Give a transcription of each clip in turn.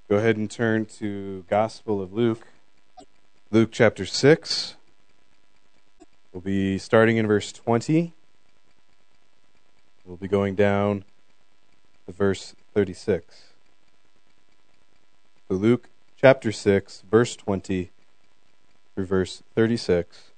Go ahead and turn to Gospel of Luke, Luke chapter 6. We'll be starting in verse 20. We'll be going down to verse 36. So Luke chapter 6, verse 20 through verse 36.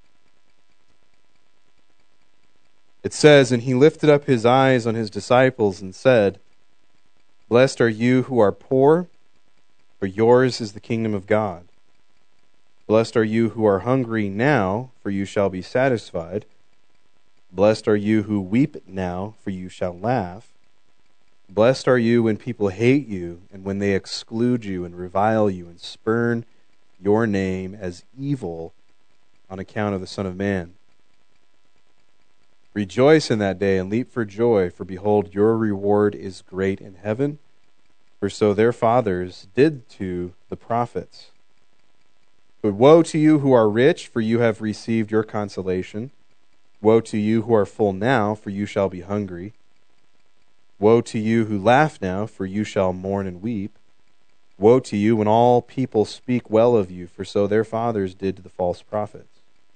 It says, "And he lifted up his eyes on his disciples and said, Blessed are you who are poor, for yours is the kingdom of God. Blessed are you who are hungry now, for you shall be satisfied. Blessed are you who weep now, for you shall laugh. Blessed are you when people hate you, and when they exclude you and revile you and spurn your name as evil on account of the Son of Man. Rejoice in that day and leap for joy, for behold, your reward is great in heaven, for so their fathers did to the prophets. But woe to you who are rich, for you have received your consolation. Woe to you who are full now, for you shall be hungry. Woe to you who laugh now, for you shall mourn and weep. Woe to you when all people speak well of you, for so their fathers did to the false prophets.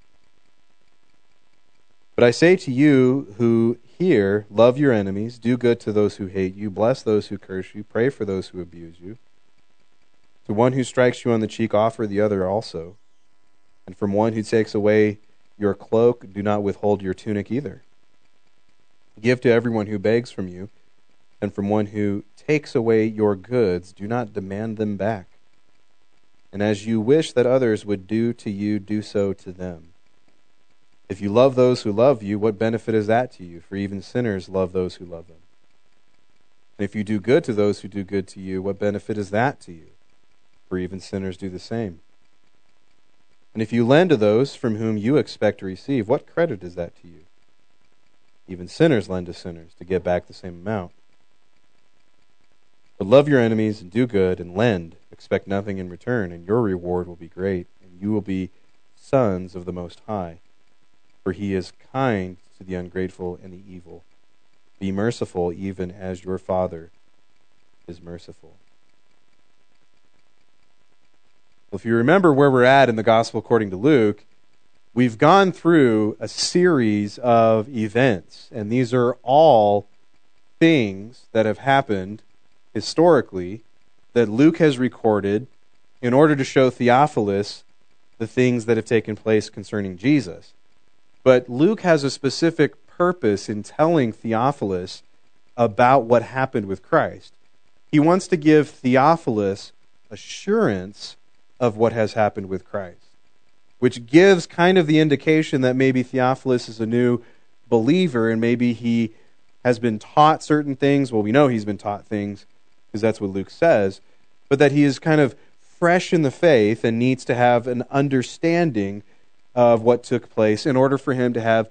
But I say to you who hear, love your enemies, do good to those who hate you, bless those who curse you, pray for those who abuse you. To one who strikes you on the cheek, offer the other also. And from one who takes away your cloak, do not withhold your tunic either. Give to everyone who begs from you, and from one who takes away your goods, do not demand them back. And as you wish that others would do to you, do so to them. If you love those who love you, what benefit is that to you? For even sinners love those who love them. And if you do good to those who do good to you, what benefit is that to you? For even sinners do the same. And if you lend to those from whom you expect to receive, what credit is that to you? Even sinners lend to sinners to get back the same amount. But love your enemies and do good and lend. Expect nothing in return, and your reward will be great, and you will be sons of the Most High. For he is kind to the ungrateful and the evil. Be merciful, even as your Father is merciful." Well, if you remember where we're at in the Gospel according to Luke, we've gone through a series of events, and these are all things that have happened historically that Luke has recorded in order to show Theophilus the things that have taken place concerning Jesus. But Luke has a specific purpose in telling Theophilus about what happened with Christ. He wants to give Theophilus assurance of what has happened with Christ, which gives kind of the indication that maybe Theophilus is a new believer and maybe he has been taught certain things. Well, we know he's been taught things because that's what Luke says, but that he is kind of fresh in the faith and needs to have an understanding of what took place in order for him to have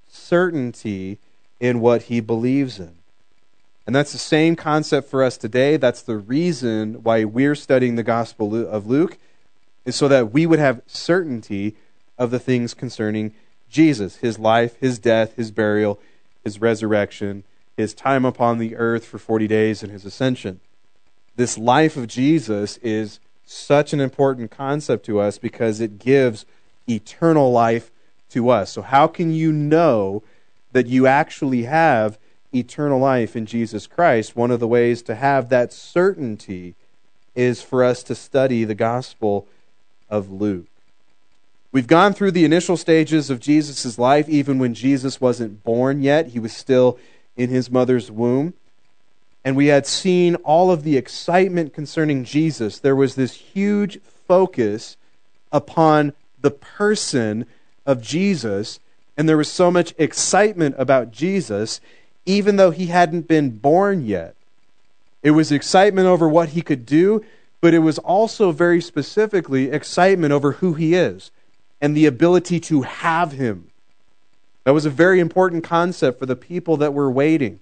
certainty in what he believes in. And that's the same concept for us today. That's the reason why we're studying the Gospel of Luke, is so that we would have certainty of the things concerning Jesus, his life, his death, his burial, his resurrection, his time upon the earth for 40 days, and his ascension. This life of Jesus is such an important concept to us because it gives eternal life to us. So how can you know that you actually have eternal life in Jesus Christ? One of the ways to have that certainty is for us to study the Gospel of Luke. We've gone through the initial stages of Jesus' life, even when Jesus wasn't born yet. He was still in his mother's womb. And we had seen all of the excitement concerning Jesus. There was this huge focus upon the person of Jesus, and there was so much excitement about Jesus, even though he hadn't been born yet. It was excitement over what he could do, but it was also very specifically excitement over who he is and the ability to have him. That was a very important concept for the people that were waiting.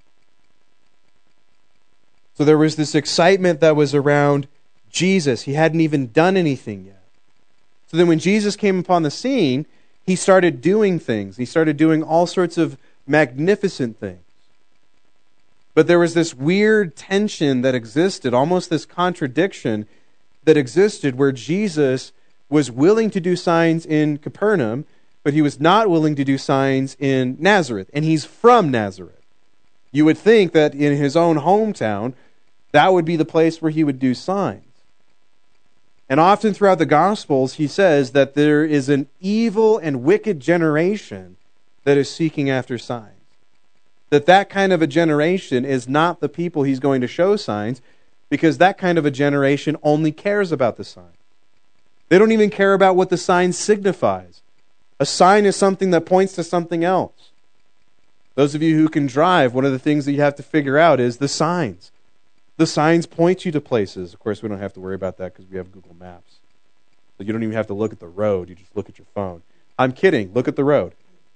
So there was this excitement that was around Jesus. He hadn't even done anything yet. So then when Jesus came upon the scene, he started doing things. He started doing all sorts of magnificent things. But there was this weird tension that existed, almost this contradiction that existed where Jesus was willing to do signs in Capernaum, but he was not willing to do signs in Nazareth. And he's from Nazareth. You would think that in his own hometown, that would be the place where he would do signs. And often throughout the Gospels, he says that there is an evil and wicked generation that is seeking after signs. That kind of a generation is not the people he's going to show signs, because that kind of a generation only cares about the sign. They don't even care about what the sign signifies. A sign is something that points to something else. Those of you who can drive, one of the things that you have to figure out is the signs. The signs point you to places. Of course, we don't have to worry about that because we have Google Maps. So you don't even have to look at the road. You just look at your phone. I'm kidding. Look at the road.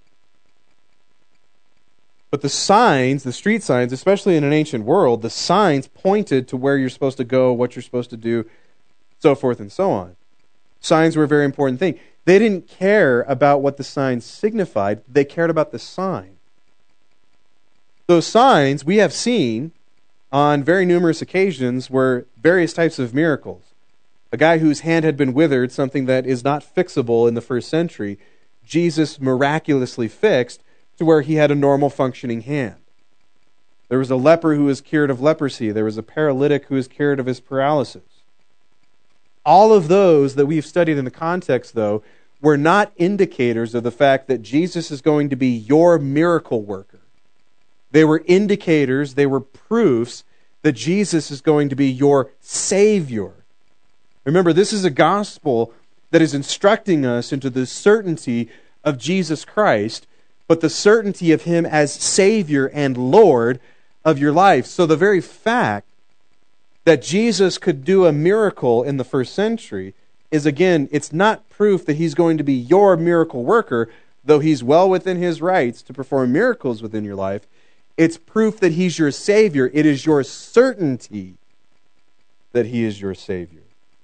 But the signs, the street signs, especially in an ancient world, the signs pointed to where you're supposed to go, what you're supposed to do, so forth and so on. Signs were a very important thing. They didn't care about what the signs signified. They cared about the sign. Those signs we have seen on very numerous occasions were various types of miracles. A guy whose hand had been withered, something that is not fixable in the first century, Jesus miraculously fixed to where he had a normal functioning hand. There was a leper who was cured of leprosy. There was a paralytic who was cured of his paralysis. All of those that we've studied in the context, though, were not indicators of the fact that Jesus is going to be your miracle worker. They were indicators, they were proofs that Jesus is going to be your Savior. Remember, this is a gospel that is instructing us into the certainty of Jesus Christ, but the certainty of Him as Savior and Lord of your life. So the very fact that Jesus could do a miracle in the first century is, again, it's not proof that He's going to be your miracle worker, though He's well within His rights to perform miracles within your life. It's proof that He's your Savior. It is your certainty that He is your Savior.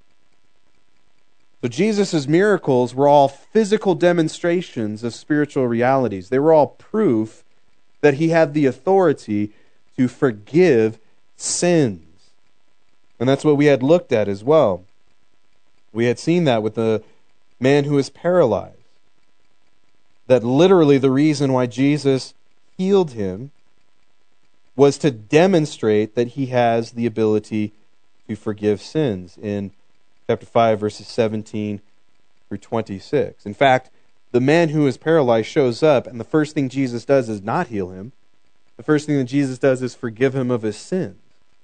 So Jesus' miracles were all physical demonstrations of spiritual realities. They were all proof that He had the authority to forgive sins. And that's what we had looked at as well. We had seen that with the man who was paralyzed. That literally the reason why Jesus healed him was to demonstrate that He has the ability to forgive sins in chapter 5, verses 17 through 26. In fact, the man who is paralyzed shows up, and the first thing Jesus does is not heal him. The first thing that Jesus does is forgive him of his sins.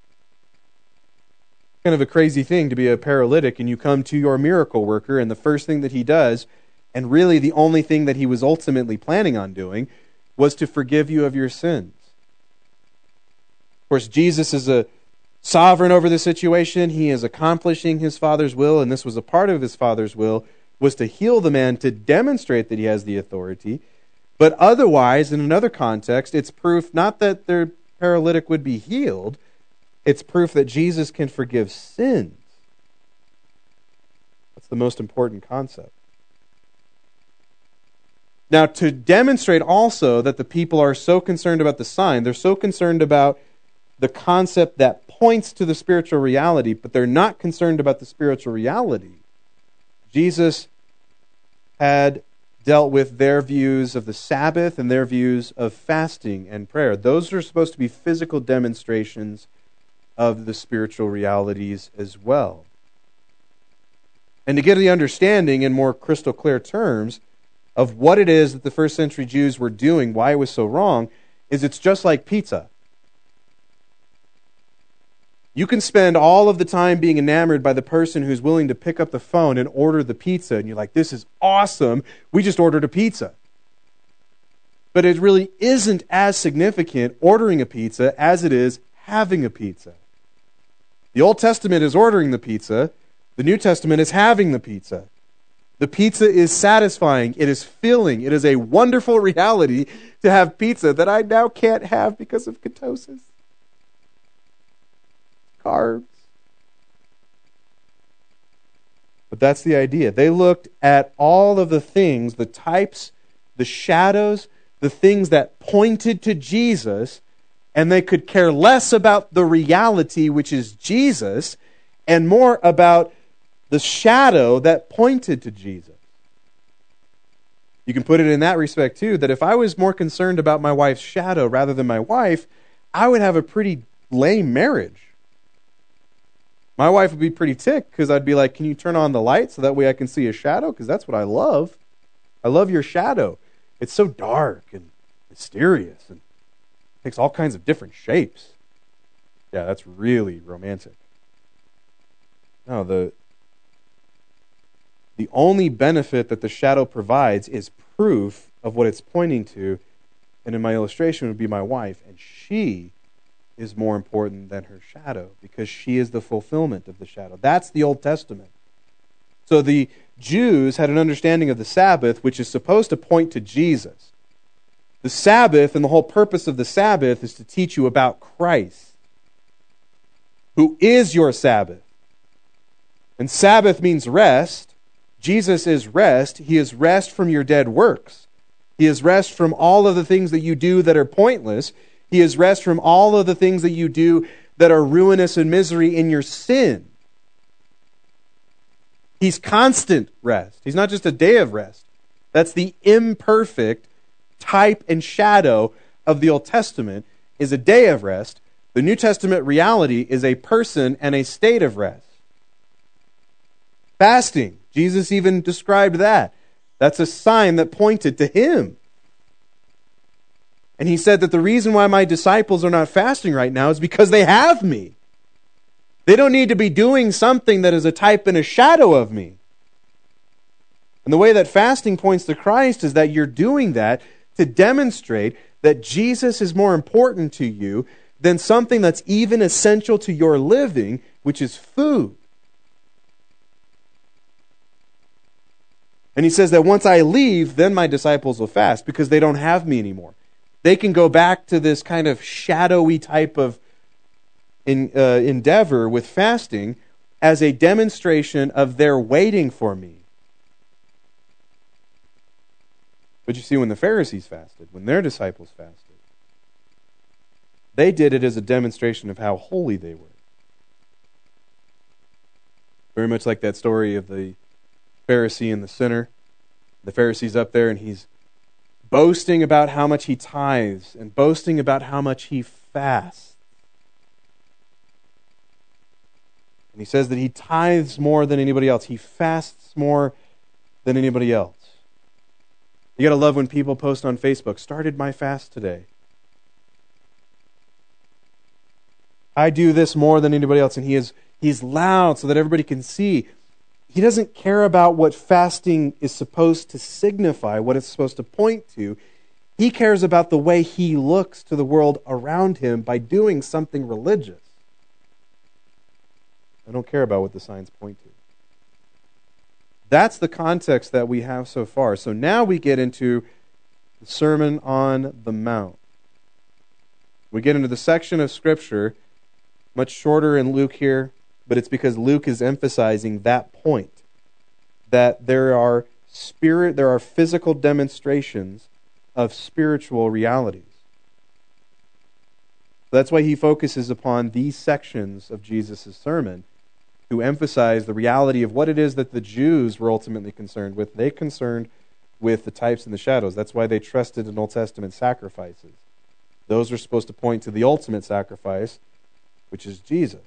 Kind of a crazy thing to be a paralytic, and you come to your miracle worker, and the first thing that he does, and really the only thing that he was ultimately planning on doing, was to forgive you of your sins. Of course, Jesus is a sovereign over the situation. He is accomplishing His Father's will, and this was a part of His Father's will, was to heal the man to demonstrate that He has the authority. But otherwise, in another context, it's proof not that their paralytic would be healed, it's proof that Jesus can forgive sins. That's the most important concept. Now, to demonstrate also that the people are so concerned about the sign, they're so concerned about the concept that points to the spiritual reality, but they're not concerned about the spiritual reality. Jesus had dealt with their views of the Sabbath and their views of fasting and prayer. Those are supposed to be physical demonstrations of the spiritual realities as well. And to get the understanding in more crystal clear terms of what it is that the first century Jews were doing, why it was so wrong, is it's just like pizza. You can spend all of the time being enamored by the person who's willing to pick up the phone and order the pizza, and you're like, this is awesome, we just ordered a pizza. But it really isn't as significant ordering a pizza as it is having a pizza. The Old Testament is ordering the pizza, the New Testament is having the pizza. The pizza is satisfying, it is filling, it is a wonderful reality to have pizza that I now can't have because of ketosis. Carbs. But that's the idea. They looked at all of the things, the types, the shadows, the things that pointed to Jesus And they could care less about the reality, which is Jesus, and more about the shadow that pointed to Jesus. You can put it in that respect too, that if I was more concerned about my wife's shadow rather than my wife, I would have a pretty lame marriage. My wife would be pretty ticked because I'd be like, can you turn on the light so that way I can see a shadow? Because that's what I love. I love your shadow. It's so dark and mysterious and takes all kinds of different shapes. Yeah, that's really romantic. No, the only benefit that the shadow provides is proof of what it's pointing to, and in my illustration would be my wife, and she is more important than her shadow because she is the fulfillment of the shadow. That's the Old Testament. So the Jews had an understanding of the Sabbath which is supposed to point to Jesus. The Sabbath and the whole purpose of the Sabbath is to teach you about Christ, who is your Sabbath. And Sabbath means rest. Jesus is rest. He is rest from your dead works. He is rest from all of the things that you do that are pointless. He is rest from all of the things that you do that are ruinous and misery in your sin. He's constant rest. He's not just a day of rest. That's the imperfect type and shadow of the Old Testament, is a day of rest. The New Testament reality is a person and a state of rest. Fasting, Jesus even described that. That's a sign that pointed to Him. And He said that the reason why my disciples are not fasting right now is because they have me. They don't need to be doing something that is a type and a shadow of me. And the way that fasting points to Christ is that you're doing that to demonstrate that Jesus is more important to you than something that's even essential to your living, which is food. And He says that once I leave, then my disciples will fast because they don't have me anymore. They can go back to this kind of shadowy type of endeavor with fasting as a demonstration of their waiting for me. But you see, when the Pharisees fasted, when their disciples fasted, they did it as a demonstration of how holy they were. Very much like that story of the Pharisee and the sinner. The Pharisee's up there and he's boasting about how much he tithes and boasting about how much he fasts. And he says that he tithes more than anybody else. He fasts more than anybody else. You got to love when people post on Facebook, started my fast today. I do this more than anybody else. And he's loud so that everybody can see. He doesn't care about what fasting is supposed to signify, what it's supposed to point to. He cares about the way he looks to the world around him by doing something religious. I don't care about what the signs point to. That's the context that we have so far. So now we get into the Sermon on the Mount. We get into the section of Scripture, much shorter in Luke here, but it's because Luke is emphasizing that point, that there are physical demonstrations of spiritual realities. That's why he focuses upon these sections of Jesus' sermon to emphasize the reality of what it is that the Jews were ultimately concerned with. They concerned with the types and the shadows. That's why they trusted in Old Testament sacrifices. Those are supposed to point to the ultimate sacrifice, which is Jesus.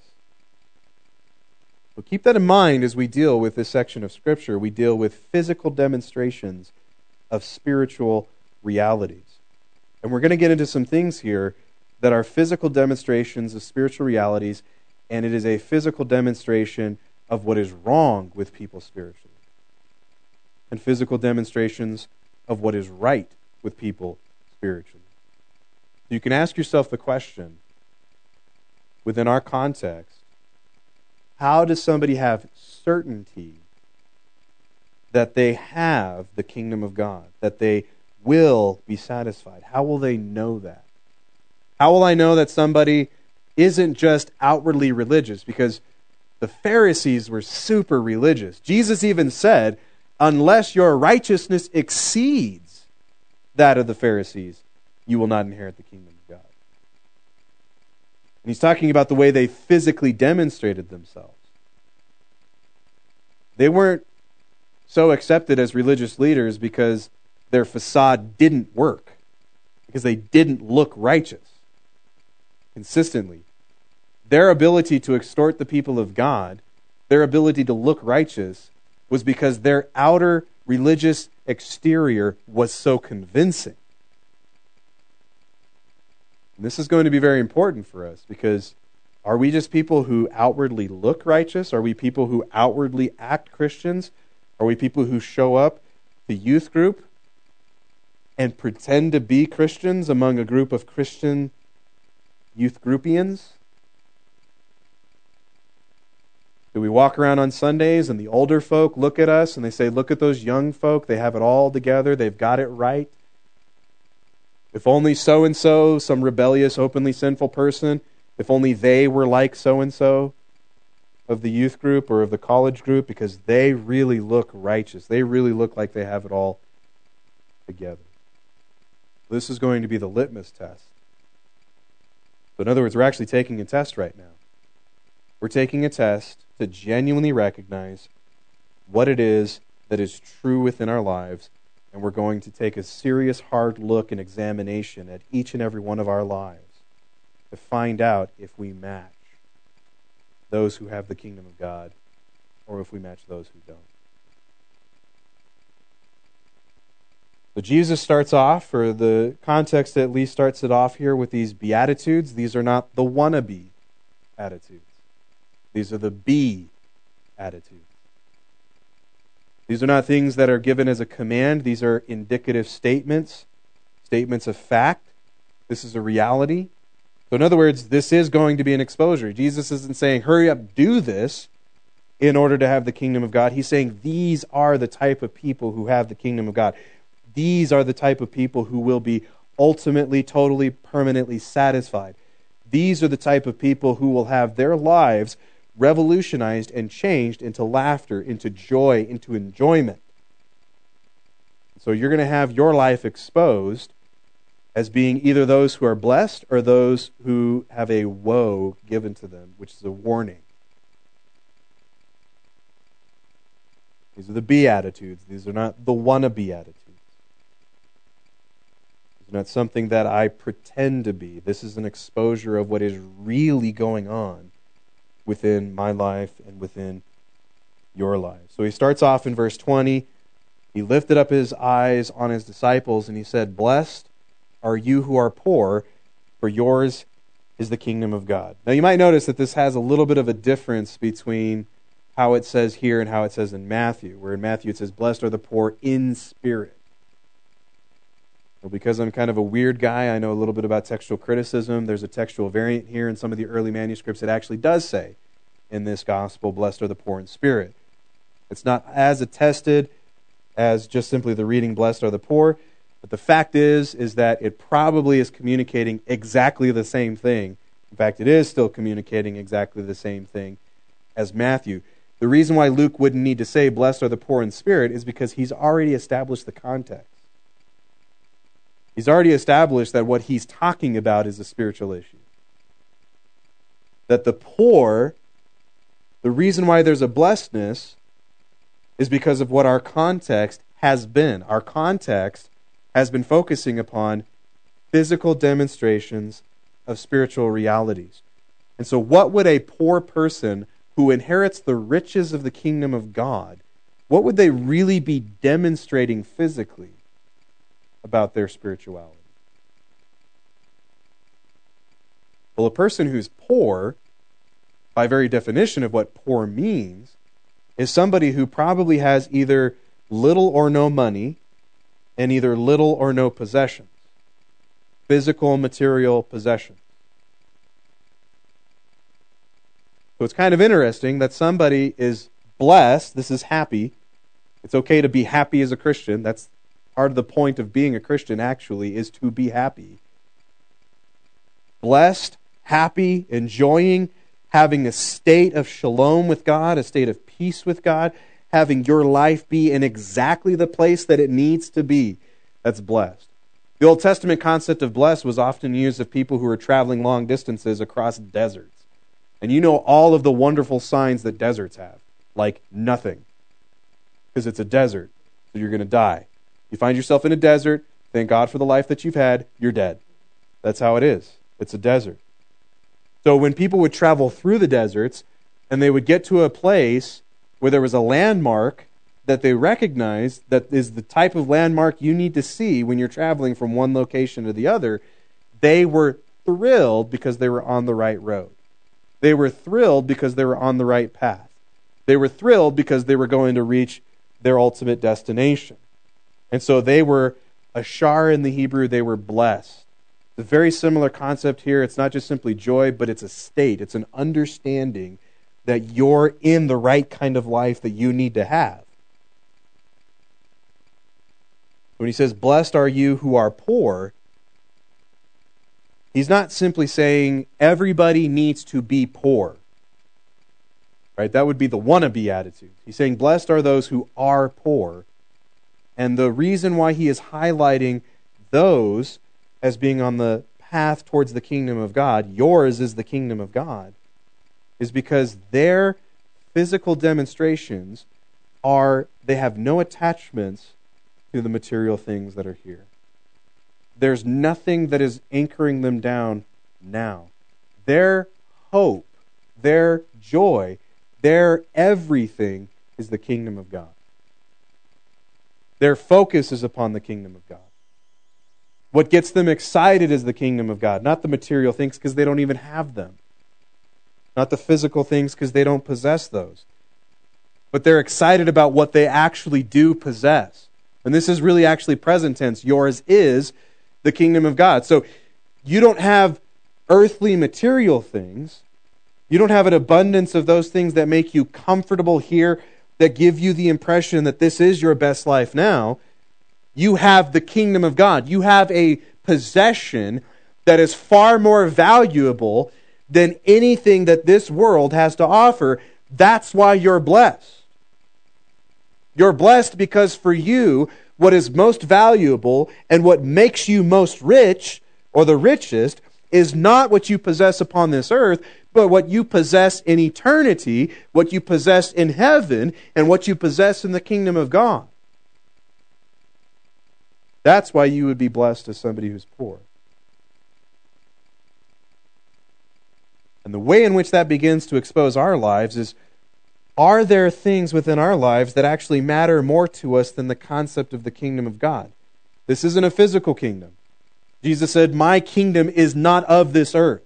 So keep that in mind as we deal with this section of Scripture. We deal with physical demonstrations of spiritual realities. And we're going to get into some things here that are physical demonstrations of spiritual realities, and it is a physical demonstration of what is wrong with people spiritually, and physical demonstrations of what is right with people spiritually. You can ask yourself the question, within our context, how does somebody have certainty that they have the kingdom of God, that they will be satisfied? How will they know that? How will I know that somebody isn't just outwardly religious? Because the Pharisees were super religious. Jesus even said, unless your righteousness exceeds that of the Pharisees, you will not inherit the kingdom of God. And he's talking about the way they physically demonstrated themselves. They weren't so accepted as religious leaders because their facade didn't work, because they didn't look righteous consistently. Their ability to extort the people of God, their ability to look righteous, was because their outer religious exterior was so convincing. And this is going to be very important for us, because are we just people who outwardly look righteous? Are we people who outwardly act Christians? Are we people who show up to youth group and pretend to be Christians among a group of Christian youth groupians? Do we walk around on Sundays and the older folk look at us and they say, look at those young folk, they have it all together, they've got it right. If only so-and-so, some rebellious, openly sinful person, if only they were like so-and-so of the youth group or of the college group, because they really look righteous. They really look like they have it all together. This is going to be the litmus test. So in other words, we're actually taking a test right now. We're taking a test to genuinely recognize what it is that is true within our lives, and we're going to take a serious, hard look and examination at each and every one of our lives to find out if we match those who have the kingdom of God or if we match those who don't. So Jesus starts off, or the context at least starts it off here, with these Beatitudes. These are not the wannabe attitudes. These are the be attitudes. These are not things that are given as a command. These are indicative statements, statements of fact. This is a reality. So in other words, this is going to be an exposure. Jesus isn't saying, hurry up, do this in order to have the kingdom of God. He's saying these are the type of people who have the kingdom of God. These are the type of people who will be ultimately, totally, permanently satisfied. These are the type of people who will have their lives revolutionized and changed into laughter, into joy, into enjoyment. So you're going to have your life exposed as being either those who are blessed or those who have a woe given to them, which is a warning. These are the Beatitudes. These are not the wannabe attitudes. These are not something that I pretend to be. This is an exposure of what is really going on within my life and within your life. So he starts off in verse 20. He lifted up his eyes on his disciples and he said, blessed are you who are poor, for yours is the kingdom of God. Now you might notice that this has a little bit of a difference between how it says here and how it says in Matthew, where in Matthew it says, blessed are the poor in spirit. Well, because I'm kind of a weird guy, I know a little bit about textual criticism. There's a textual variant here in some of the early manuscripts. It actually does say in this gospel, blessed are the poor in spirit. It's not as attested as just simply the reading, blessed are the poor. But the fact is that it probably is communicating exactly the same thing. In fact, it is still communicating exactly the same thing as Matthew. The reason why Luke wouldn't need to say, blessed are the poor in spirit, is because he's already established the context. He's already established that what he's talking about is a spiritual issue. That the poor, the reason why there's a blessedness is because of what our context has been. Our context has been focusing upon physical demonstrations of spiritual realities. And so what would a poor person who inherits the riches of the kingdom of God, what would they really be demonstrating physically about their spirituality? Well, a person who's poor, by very definition of what poor means, is somebody who probably has either little or no money and either little or no possessions, physical, material possessions. So it's kind of interesting that somebody is blessed. This is happy. It's okay to be happy as a Christian. That's part of the point of being a Christian, actually, is to be happy. Blessed, happy, enjoying, having a state of shalom with God, a state of peace with God, having your life be in exactly the place that it needs to be. That's blessed. The Old Testament concept of blessed was often used of people who were traveling long distances across deserts. And you know all of the wonderful signs that deserts have, like nothing. Because it's a desert, so you're going to die. You find yourself in a desert, thank God for the life that you've had, you're dead. That's how it is. It's a desert. So when people would travel through the deserts, and they would get to a place where there was a landmark that they recognized that is the type of landmark you need to see when you're traveling from one location to the other, they were thrilled because they were on the right road. They were thrilled because they were on the right path. They were thrilled because they were going to reach their ultimate destination. And so they were, ashar in the Hebrew, they were blessed. It's a very similar concept here. It's not just simply joy, but it's a state. It's an understanding that you're in the right kind of life that you need to have. When he says, blessed are you who are poor, he's not simply saying everybody needs to be poor. Right? That would be the wannabe attitude. He's saying, blessed are those who are poor. And the reason why he is highlighting those as being on the path towards the kingdom of God, yours is the kingdom of God, is because their physical demonstrations they have no attachments to the material things that are here. There's nothing that is anchoring them down now. Their hope, their joy, their everything is the kingdom of God. Their focus is upon the kingdom of God. What gets them excited is the kingdom of God, not the material things because they don't even have them. Not the physical things because they don't possess those. But they're excited about what they actually do possess. And this is really actually present tense. Yours is the kingdom of God. So you don't have earthly material things. You don't have an abundance of those things that make you comfortable here, that give you the impression that this is your best life now. You have the kingdom of God. You have a possession that is far more valuable than anything that this world has to offer. That's why you're blessed. You're blessed because for you, what is most valuable and what makes you most rich, or the richest, is not what you possess upon this earth, but what you possess in eternity, what you possess in heaven, and what you possess in the kingdom of God. That's why you would be blessed as somebody who's poor. And the way in which that begins to expose our lives is, are there things within our lives that actually matter more to us than the concept of the kingdom of God? This isn't a physical kingdom. Jesus said, my kingdom is not of this earth.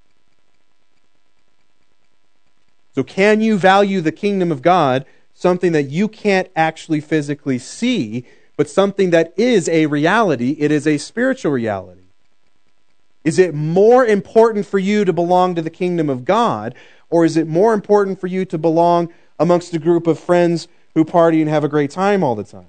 So can you value the kingdom of God, something that you can't actually physically see, but something that is a reality? It is a spiritual reality. Is it more important for you to belong to the kingdom of God, or is it more important for you to belong amongst a group of friends who party and have a great time all the time?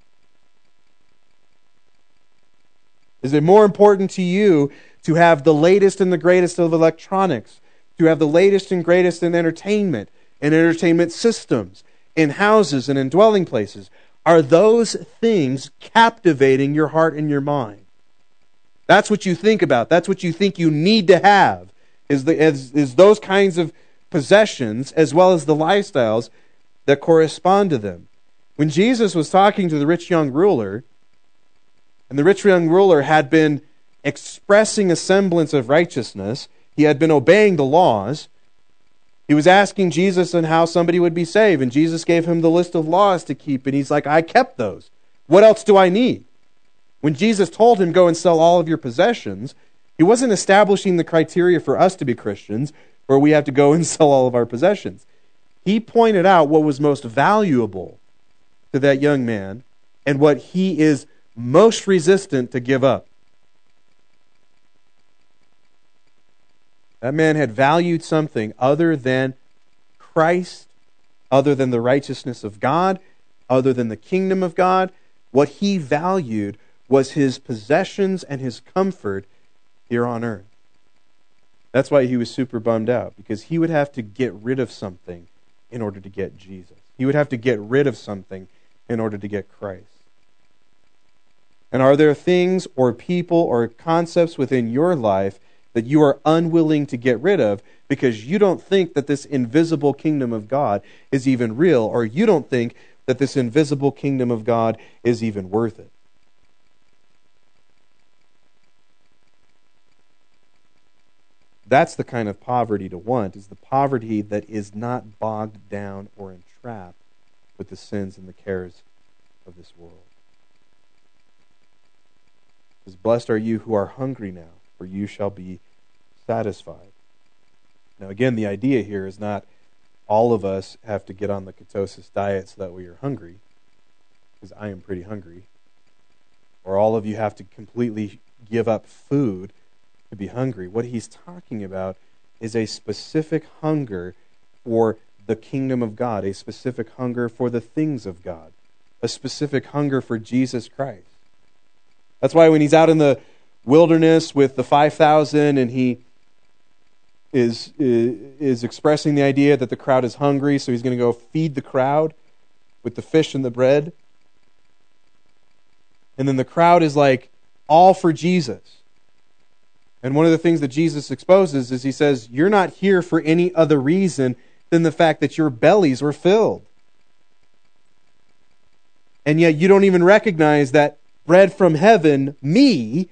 Is it more important to you to have the latest and the greatest of electronics, to have the latest and greatest in entertainment and entertainment systems, in houses and in dwelling places? Are those things captivating your heart and your mind? That's what you think about. That's what you think you need to have, is those kinds of possessions as well as the lifestyles that correspond to them. When Jesus was talking to the rich young ruler, and the rich young ruler had been expressing a semblance of righteousness, he had been obeying the laws, he was asking Jesus on how somebody would be saved, and Jesus gave him the list of laws to keep, and he's like, I kept those. What else do I need? When Jesus told him, go and sell all of your possessions, he wasn't establishing the criteria for us to be Christians, where we have to go and sell all of our possessions. He pointed out what was most valuable to that young man and what he is most resistant to give up. That man had valued something other than Christ, other than the righteousness of God, other than the kingdom of God. What he valued was his possessions and his comfort here on earth. That's why he was super bummed out, because he would have to get rid of something in order to get Jesus. He would have to get rid of something in order to get Christ. And are there things or people or concepts within your life that you are unwilling to get rid of because you don't think that this invisible kingdom of God is even real, or you don't think that this invisible kingdom of God is even worth it? That's the kind of poverty to want, is the poverty that is not bogged down or entrapped with the sins and the cares of this world. It says, blessed are you who are hungry now, for you shall be satisfied. Now again, the idea here is not all of us have to get on the ketosis diet so that we are hungry, because I am pretty hungry. Or all of you have to completely give up food to be hungry. What he's talking about is a specific hunger for the kingdom of God, a specific hunger for the things of God, a specific hunger for Jesus Christ. That's why when he's out in the wilderness with the 5,000 and he is expressing the idea that the crowd is hungry, so he's going to go feed the crowd with the fish and the bread. And then the crowd is like all for Jesus. And one of the things that Jesus exposes is he says, you're not here for any other reason than the fact that your bellies were filled. And yet you don't even recognize that bread from heaven, me,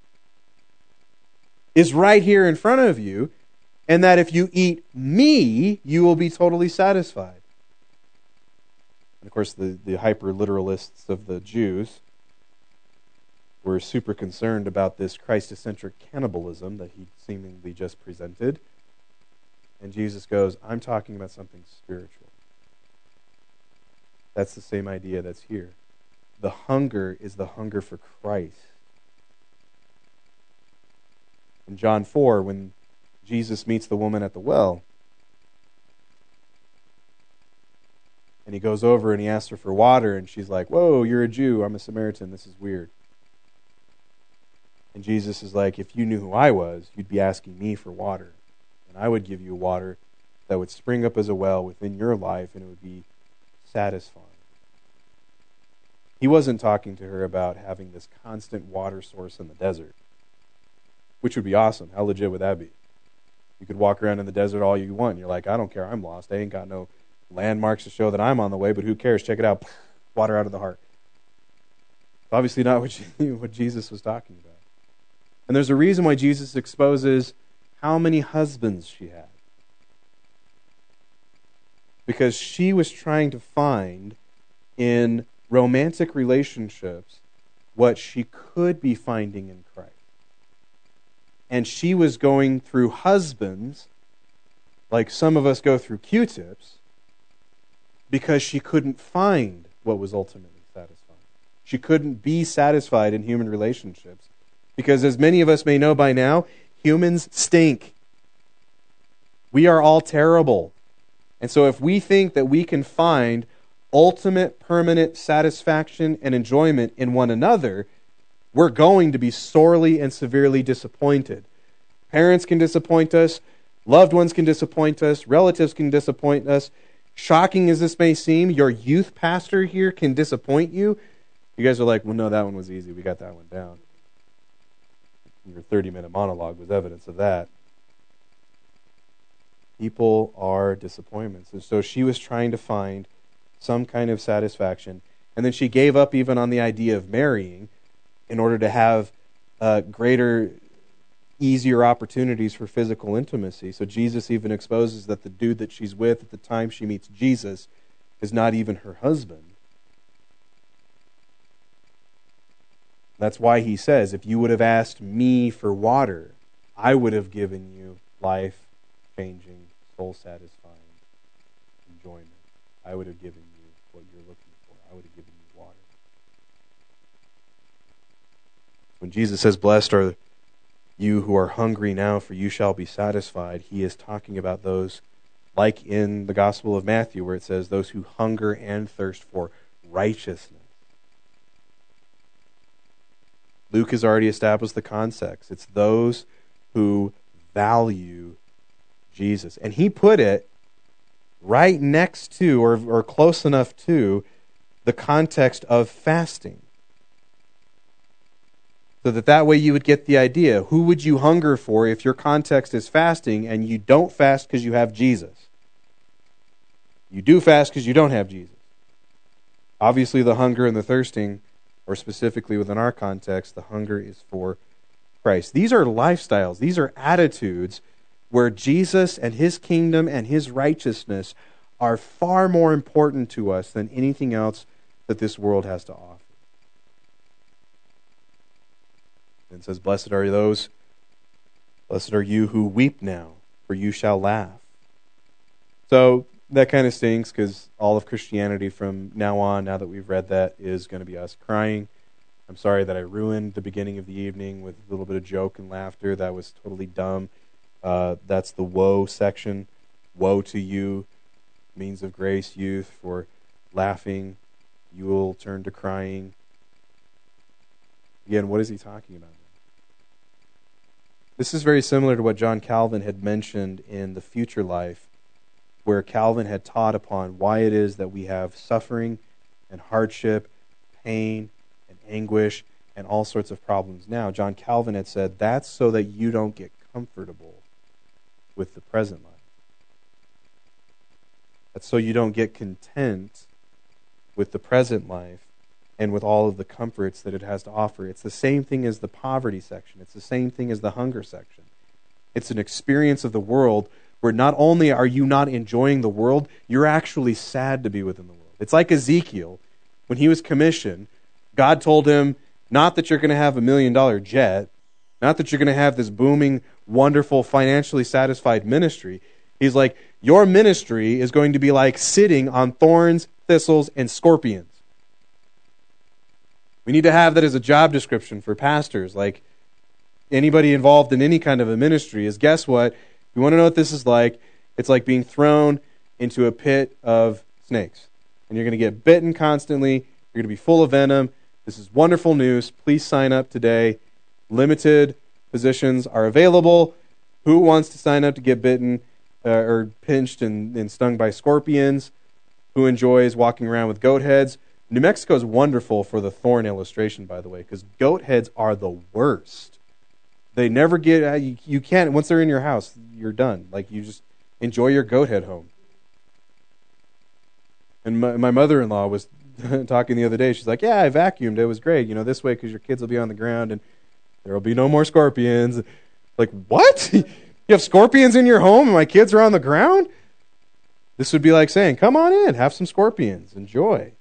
is right here in front of you, and that if you eat me, you will be totally satisfied. And of course, the hyper-literalists of the Jews were super concerned about this Christocentric cannibalism that he seemingly just presented. And Jesus goes, I'm talking about something spiritual. That's the same idea that's here. The hunger is the hunger for Christ. In John 4, when Jesus meets the woman at the well, and he goes over and he asks her for water, and she's like, whoa, you're a Jew, I'm a Samaritan, this is weird. And Jesus is like, if you knew who I was, you'd be asking me for water. And I would give you water that would spring up as a well within your life, and it would be satisfying. He wasn't talking to her about having this constant water source in the desert, which would be awesome. How legit would that be? You could walk around in the desert all you want. You're like, I don't care, I'm lost. I ain't got no landmarks to show that I'm on the way, but who cares? Check it out. Water out of the heart. It's obviously not what Jesus was talking about. And there's a reason why Jesus exposes how many husbands she had. Because she was trying to find in romantic relationships what she could be finding in Christ. And she was going through husbands, like some of us go through Q-tips, because she couldn't find what was ultimately satisfying. She couldn't be satisfied in human relationships. Because as many of us may know by now, humans stink. We are all terrible. And so if we think that we can find ultimate permanent satisfaction and enjoyment in one another, we're going to be sorely and severely disappointed. Parents can disappoint us, loved ones can disappoint us, relatives can disappoint us. Shocking as this may seem, your youth pastor here can disappoint you. You guys are like, well, no, that one was easy. We got that one down. Your 30-minute monologue was evidence of that. People are disappointments. And so she was trying to find some kind of satisfaction. And then she gave up even on the idea of marrying in order to have greater, easier opportunities for physical intimacy. So Jesus even exposes that the dude that she's with at the time she meets Jesus is not even her husband. That's why he says, if you would have asked me for water, I would have given you life-changing, soul-satisfying enjoyment. I would have given you what you're looking for. I would have given you water. When Jesus says, blessed are you who are hungry now, for you shall be satisfied, he is talking about those, like in the Gospel of Matthew, where it says, those who hunger and thirst for righteousness. Luke has already established the context. It's those who value Jesus. And he put it right next to, or close enough to, the context of fasting. So that way you would get the idea. Who would you hunger for if your context is fasting and you don't fast because you have Jesus? You do fast because you don't have Jesus. Obviously, the hunger and the thirsting, or specifically within our context, the hunger is for Christ. These are lifestyles. These are attitudes where Jesus and His kingdom and His righteousness are far more important to us than anything else that this world has to offer. And it says, blessed are you who weep now, for you shall laugh. So that kind of stinks, because all of Christianity from now on, now that we've read that, is going to be us crying. I'm sorry that I ruined the beginning of the evening with a little bit of joke and laughter. That was totally dumb. That's the woe section. Woe to you, means of grace, youth, for laughing. You will turn to crying. Again, what is he talking about? This is very similar to what John Calvin had mentioned in The Future Life, where Calvin had taught upon why it is that we have suffering and hardship, pain and anguish, and all sorts of problems now. John Calvin had said, that's so that you don't get comfortable with the present life. That's so you don't get content with the present life and with all of the comforts that it has to offer. It's the same thing as the poverty section. It's the same thing as the hunger section. It's an experience of the world where not only are you not enjoying the world, you're actually sad to be within the world. It's like Ezekiel. When he was commissioned, God told him, not that you're going to have $1 million jet, not that you're going to have this booming, wonderful, financially satisfied ministry. He's like, your ministry is going to be like sitting on thorns, thistles, and scorpions. We need to have that as a job description for pastors. Like, anybody involved in any kind of a ministry is, guess what? You want to know what this is like? It's like being thrown into a pit of snakes. And you're going to get bitten constantly. You're going to be full of venom. This is wonderful news. Please sign up today. Limited positions are available. Who wants to sign up to get bitten or pinched and stung by scorpions? Who enjoys walking around with goat heads? New Mexico is wonderful for the thorn illustration, by the way, because goat heads are the worst. They never get, you can't, once they're in your house, you're done. Like, you just enjoy your goat head home. And my mother-in-law was talking the other day. She's like, yeah, I vacuumed. It was great. You know, this way, because your kids will be on the ground and there will be no more scorpions. Like, what? You have scorpions in your home and my kids are on the ground? This would be like saying, come on in, have some scorpions. Enjoy.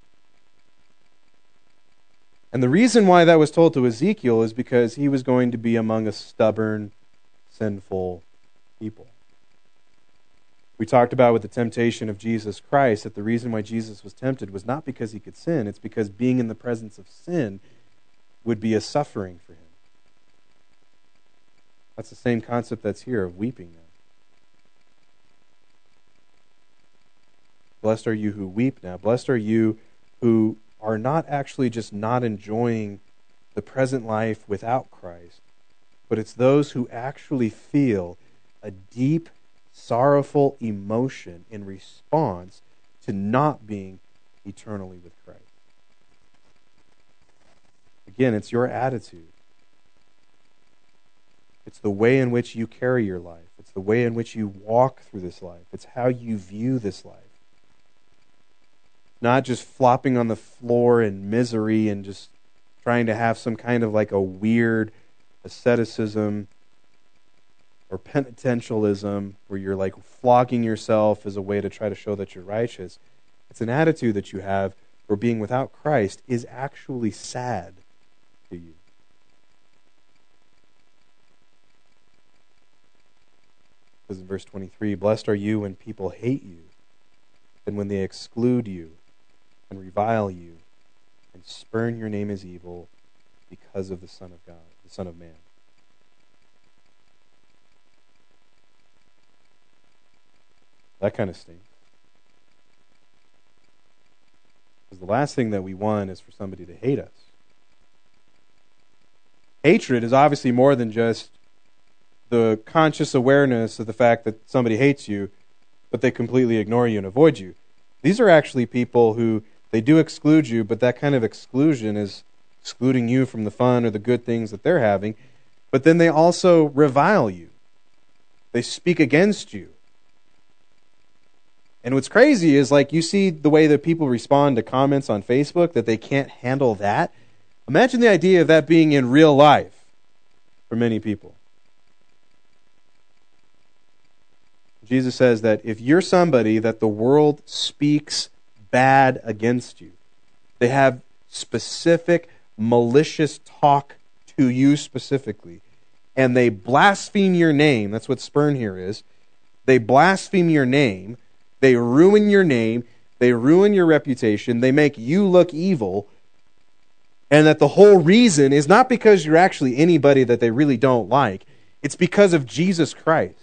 And the reason why that was told to Ezekiel is because he was going to be among a stubborn, sinful people. We talked about with the temptation of Jesus Christ that the reason why Jesus was tempted was not because he could sin, it's because being in the presence of sin would be a suffering for him. That's the same concept that's here of weeping now. Blessed are you who weep now. Blessed are you who are not actually just not enjoying the present life without Christ, but it's those who actually feel a deep, sorrowful emotion in response to not being eternally with Christ. Again, it's your attitude. It's the way in which you carry your life. It's the way in which you walk through this life. It's how you view this life. Not just flopping on the floor in misery and just trying to have some kind of like a weird asceticism or penitentialism where you're like flogging yourself as a way to try to show that you're righteous. It's an attitude that you have where being without Christ is actually sad to you. It says in verse 23, blessed are you when people hate you and when they exclude you and revile you and spurn your name as evil because of the Son of God, the Son of Man. That kind of stinks. Because the last thing that we want is for somebody to hate us. Hatred is obviously more than just the conscious awareness of the fact that somebody hates you, but they completely ignore you and avoid you. These are actually people who, they do exclude you, but that kind of exclusion is excluding you from the fun or the good things that they're having, but then they also revile you. They speak against you. And what's crazy is, like, you see the way that people respond to comments on Facebook, that they can't handle that. Imagine the idea of that being in real life for many people. Jesus says that if you're somebody that the world speaks bad against you, they have specific malicious talk to you specifically, and they blaspheme your name, that's what spurn here is, they blaspheme your name, they ruin your name, they ruin your reputation, they make you look evil, and that the whole reason is not because you're actually anybody that they really don't like, it's because of Jesus Christ.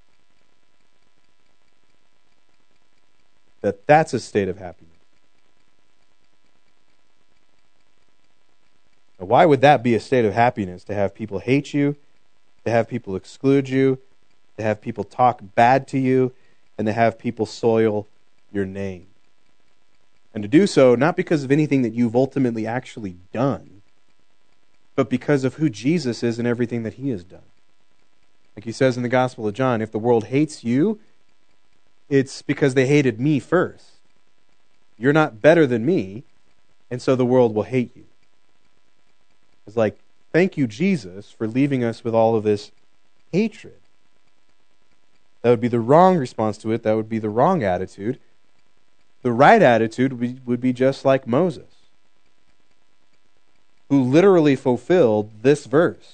That's a state of happiness. Now, why would that be a state of happiness? To have people hate you, to have people exclude you, to have people talk bad to you, and to have people soil your name. And to do so, not because of anything that you've ultimately actually done, but because of who Jesus is and everything that he has done. Like he says in the Gospel of John, if the world hates you, it's because they hated me first. You're not better than me, and so the world will hate you. It's like, thank you, Jesus, for leaving us with all of this hatred. That would be the wrong response to it. That would be the wrong attitude. The right attitude would be just like Moses, who literally fulfilled this verse.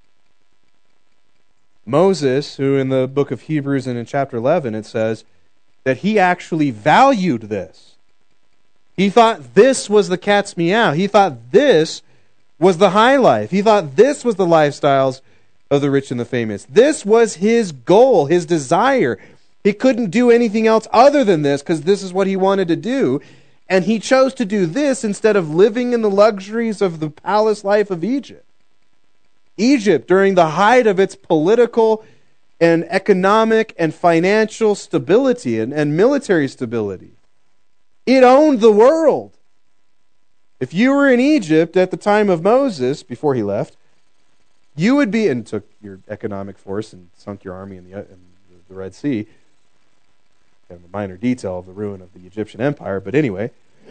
Moses, who in the book of Hebrews and in chapter 11 it says that he actually valued this. He thought this was the cat's meow. He thought this was the high life. He thought this was the lifestyles of the rich and the famous. This was his goal, his desire. He couldn't do anything else other than this because this is what he wanted to do. And he chose to do this instead of living in the luxuries of the palace life of Egypt. Egypt, during the height of its political and economic and financial stability and military stability, it owned the world. If you were in Egypt at the time of Moses, before he left, you would be, and took your economic force and sunk your army in the Red Sea, kind of a minor detail of the ruin of the Egyptian empire, but anyway,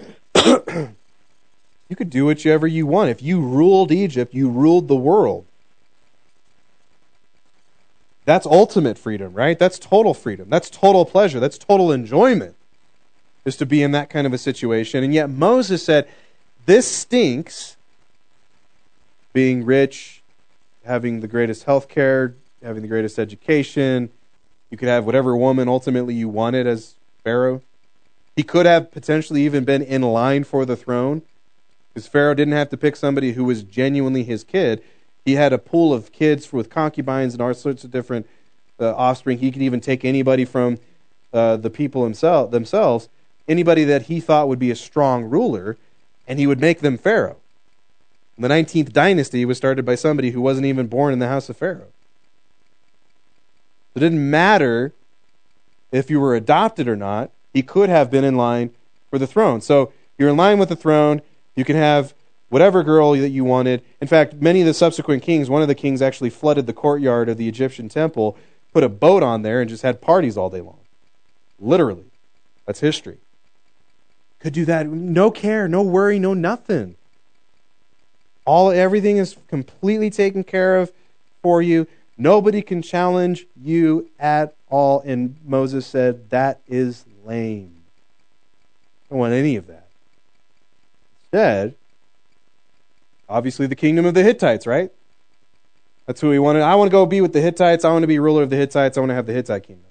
you could do whatever you want. If you ruled Egypt, you ruled the world. That's ultimate freedom, right? That's total freedom. That's total pleasure. That's total enjoyment, is to be in that kind of a situation. And yet Moses said, this stinks, being rich, having the greatest health care, having the greatest education. You could have whatever woman ultimately you wanted as Pharaoh. He could have potentially even been in line for the throne, because Pharaoh didn't have to pick somebody who was genuinely his kid. He had a pool of kids with concubines and all sorts of different offspring. He could even take anybody from the people themselves, anybody that he thought would be a strong ruler, and he would make them Pharaoh. The 19th dynasty was started by somebody who wasn't even born in the house of Pharaoh. It didn't matter if you were adopted or not. He could have been in line for the throne. So you're in line with the throne. You can have whatever girl that you wanted. In fact, many of the subsequent kings, one of the kings actually flooded the courtyard of the Egyptian temple, put a boat on there, and just had parties all day long. Literally. That's history. Could do that. No care, no worry, no nothing. Everything is completely taken care of for you. Nobody can challenge you at all. And Moses said, that is lame. I don't want any of that. Instead, obviously the kingdom of the Hittites, right? That's who he wanted. I want to go be with the Hittites. I want to be ruler of the Hittites. I want to have the Hittite kingdom.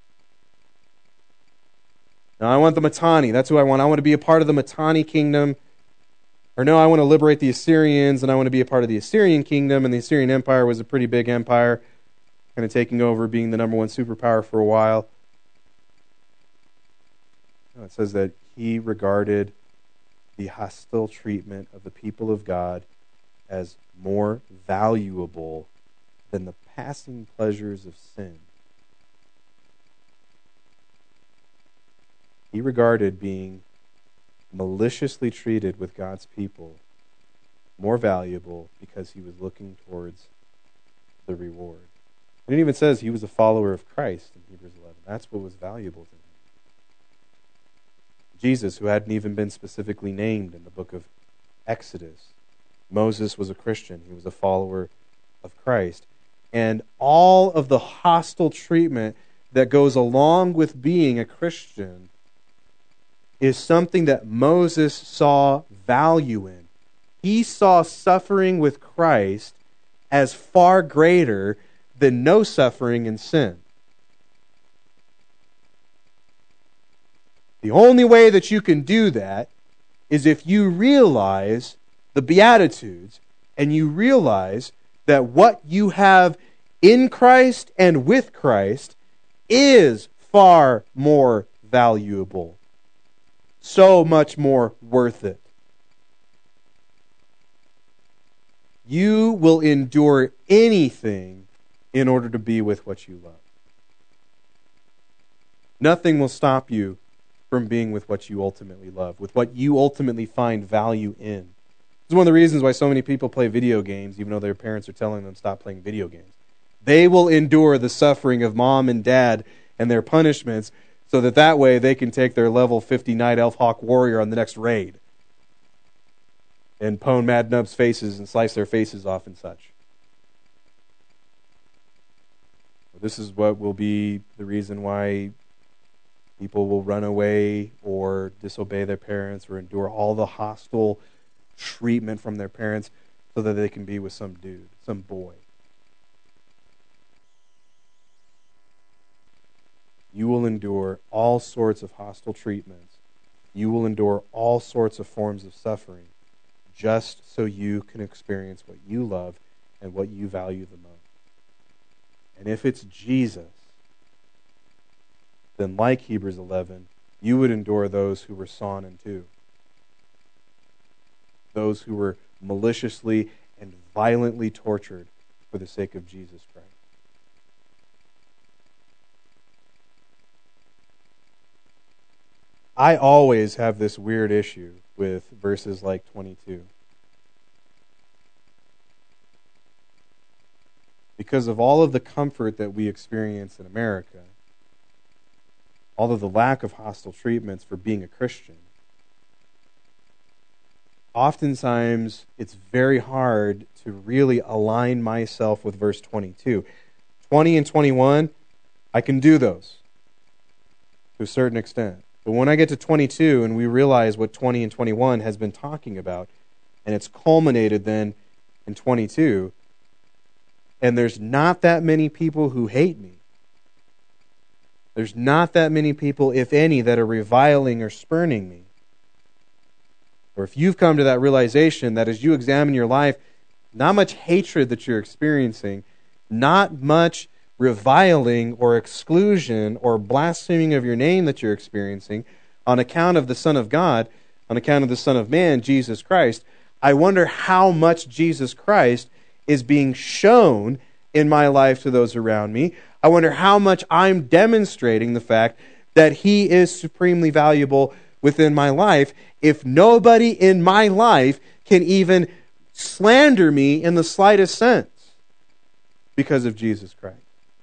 Now, I want the Mitanni. That's who I want. I want to be a part of the Mitanni kingdom. Or no, I want to liberate the Assyrians, and I want to be a part of the Assyrian kingdom. And the Assyrian Empire was a pretty big empire, kind of taking over, being the number one superpower for a while. It says that he regarded the hostile treatment of the people of God as more valuable than the passing pleasures of sin. He regarded being maliciously treated with God's people more valuable because he was looking towards the reward. And it even says he was a follower of Christ in Hebrews 11. That's what was valuable to him. Jesus, who hadn't even been specifically named in the book of Exodus. Moses was a Christian. He was a follower of Christ. And all of the hostile treatment that goes along with being a Christian is something that Moses saw value in. He saw suffering with Christ as far greater than no suffering in sin. The only way that you can do that is if you realize the Beatitudes and you realize that what you have in Christ and with Christ is far more valuable. So much more worth it. You will endure anything in order to be with what you love. Nothing will stop you from being with what you ultimately love, with what you ultimately find value in. This is one of the reasons why so many people play video games, even though their parents are telling them to stop playing video games. They will endure the suffering of mom and dad and their punishments so that way they can take their level 50 Night Elf Hawk Warrior on the next raid and pwn Mad Nub's faces and slice their faces off and such. This is what will be the reason why people will run away or disobey their parents or endure all the hostile treatment from their parents so that they can be with some dude, some boy. You will endure all sorts of hostile treatments. You will endure all sorts of forms of suffering just so you can experience what you love and what you value the most. And if it's Jesus, then like Hebrews 11, you would endure those who were sawn in two. Those who were maliciously and violently tortured for the sake of Jesus Christ. I always have this weird issue with verses like 22. Because of all of the comfort that we experience in America, all of the lack of hostile treatments for being a Christian, oftentimes it's very hard to really align myself with verse 22. 20 and 21, I can do those to a certain extent. But when I get to 22 and we realize what 20 and 21 has been talking about, and it's culminated then in 22, and there's not that many people who hate me. There's not that many people, if any, that are reviling or spurning me. Or if you've come to that realization that as you examine your life, not much hatred that you're experiencing, not much reviling or exclusion or blaspheming of your name that you're experiencing on account of the Son of God, on account of the Son of Man, Jesus Christ, I wonder how much Jesus Christ is being shown in my life to those around me. I wonder how much I'm demonstrating the fact that He is supremely valuable within my life if nobody in my life can even slander me in the slightest sense because of Jesus Christ.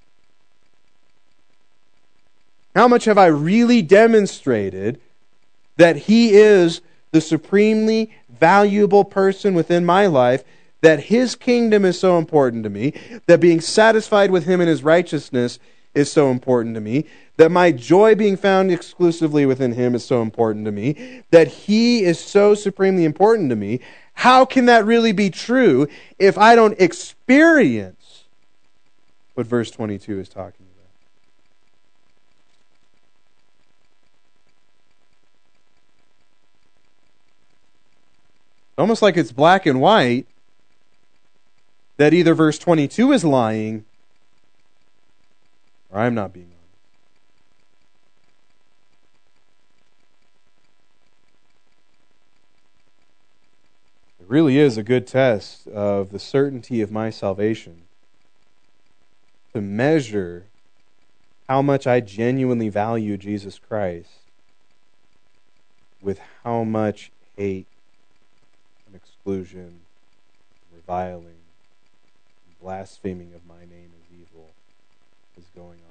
How much have I really demonstrated that He is the supremely valuable person within my life, that His kingdom is so important to me, that being satisfied with Him and His righteousness is so important to me, that my joy being found exclusively within Him is so important to me, that He is so supremely important to me? How can that really be true if I don't experience what verse 22 is talking about? Almost like it's black and white that either verse 22 is lying or I'm not being honest. It really is a good test of the certainty of my salvation to measure how much I genuinely value Jesus Christ with how much hate and exclusion reviling and blaspheming of my name as evil is going on in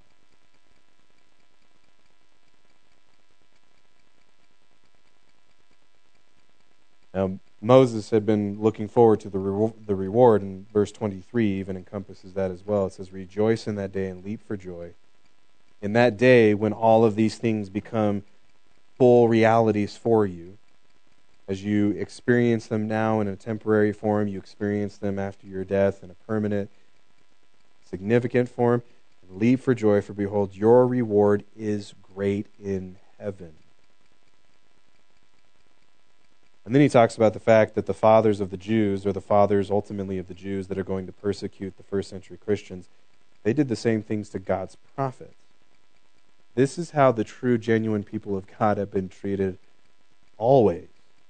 my life. Now, Moses had been looking forward to the reward, and verse 23 even encompasses that as well. It says, "Rejoice in that day and leap for joy. In that day when all of these things become full realities for you, as you experience them now in a temporary form, you experience them after your death in a permanent, significant form. And leap for joy, for behold, your reward is great in heaven." And then he talks about the fact that the fathers of the Jews, or the fathers ultimately of the Jews that are going to persecute the first century Christians, they did the same things to God's prophets. This is how the true, genuine people of God have been treated always.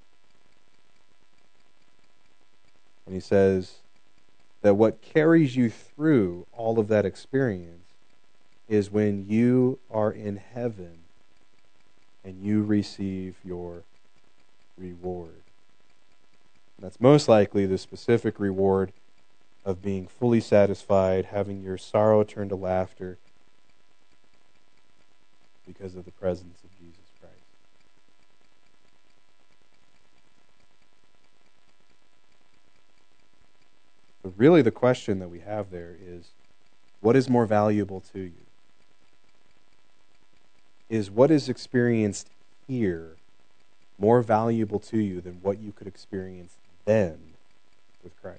And he says that what carries you through all of that experience is when you are in heaven and you receive your reward. And that's most likely the specific reward of being fully satisfied, having your sorrow turn to laughter because of the presence of Jesus Christ. But really the question that we have there is, what is more valuable to you? Is what is experienced here more valuable to you than what you could experience then with Christ?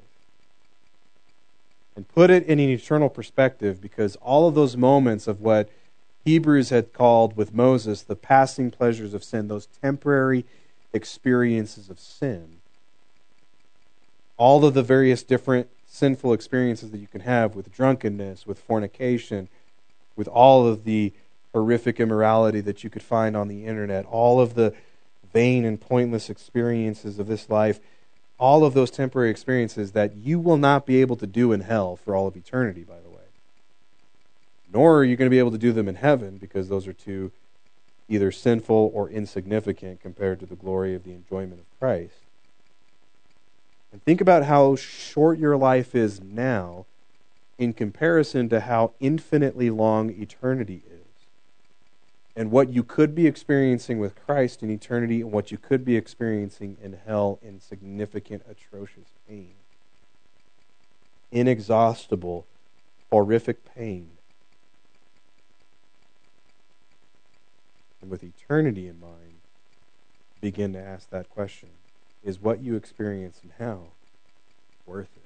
And put it in an eternal perspective, because all of those moments of what Hebrews had called with Moses the passing pleasures of sin, those temporary experiences of sin, all of the various different sinful experiences that you can have with drunkenness, with fornication, with all of the horrific immorality that you could find on the internet, all of the vain and pointless experiences of this life, all of those temporary experiences that you will not be able to do in hell for all of eternity, by the way. Nor are you going to be able to do them in heaven, because those are too either sinful or insignificant compared to the glory of the enjoyment of Christ. And think about how short your life is now in comparison to how infinitely long eternity is. And what you could be experiencing with Christ in eternity, and what you could be experiencing in hell in significant, atrocious pain. Inexhaustible, horrific pain. And with eternity in mind, begin to ask that question. Is what you experience now worth it?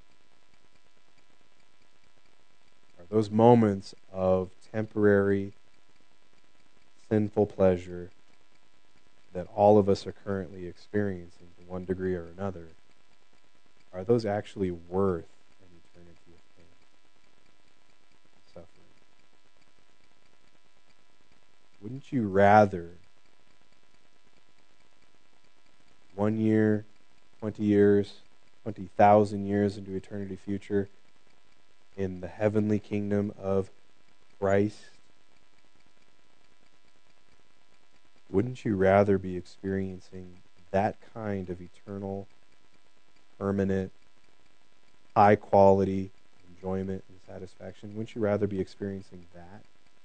Are those moments of temporary, sinful pleasure that all of us are currently experiencing to one degree or another, are those actually worth an eternity of pain and suffering? Wouldn't you rather 1 year, 20 years, 20,000 years into eternity future in the heavenly kingdom of Christ? Wouldn't you rather be experiencing that kind of eternal, permanent, high-quality enjoyment and satisfaction? Wouldn't you rather be experiencing that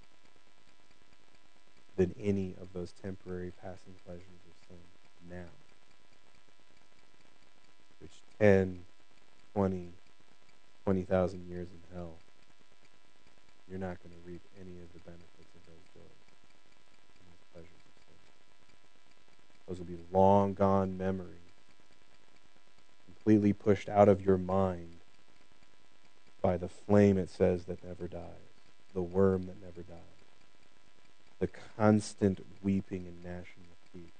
than any of those temporary passing pleasures of sin now? Which 10, 20, 20,000 years in hell, you're not going to reap any of the benefits of those joys and those pleasures of sin. Those will be long gone memories, completely pushed out of your mind by the flame, it says, that never dies, the worm that never dies, the constant weeping and gnashing of teeth.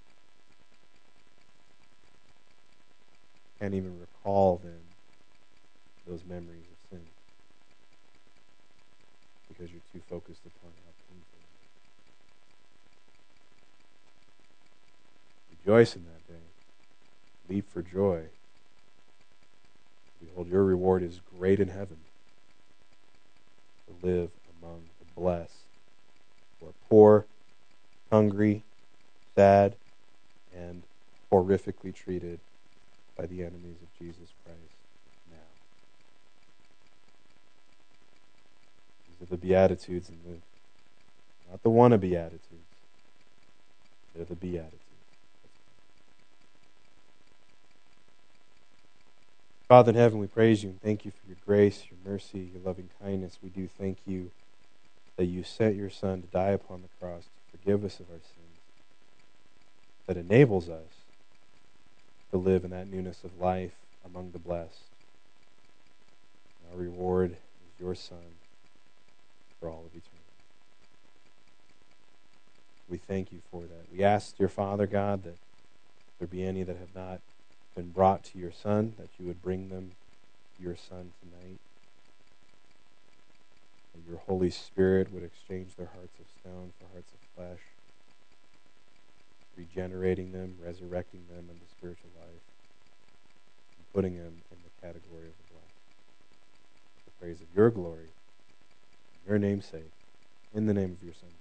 Can't even recall then those memories of sin, because you're too focused upon how painful it is. Rejoice in that day. Leap for joy. Behold, your reward is great in heaven, to live among the blessed, who are poor, hungry, sad, and horrifically treated by the enemies of Jesus Christ. These are the Beatitudes in Luke. Not the wanna Beatitudes. They're the Beatitudes. Father in heaven, we praise you and thank you for your grace, your mercy, your loving kindness. We do thank you that you sent your Son to die upon the cross to forgive us of our sins, that enables us to live in that newness of life among the blessed. Our reward is your Son for all of eternity. We thank you for that. We ask, dear Father God, that there be any that have not been brought to your Son, that you would bring them to your Son tonight. That your Holy Spirit would exchange their hearts of stone for hearts of flesh, regenerating them, resurrecting them into spiritual life, and putting them in the category of the blessed. The praise of your glory, in your name's sake, in the name of your Son.